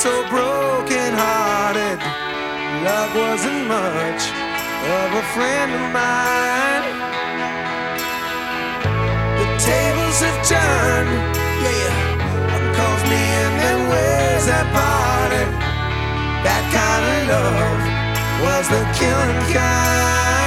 so broken hearted. Love wasn't much of a friend of mine. The tables have turned, yeah. One calls me and then where's that party? That kind of love was the killing kind.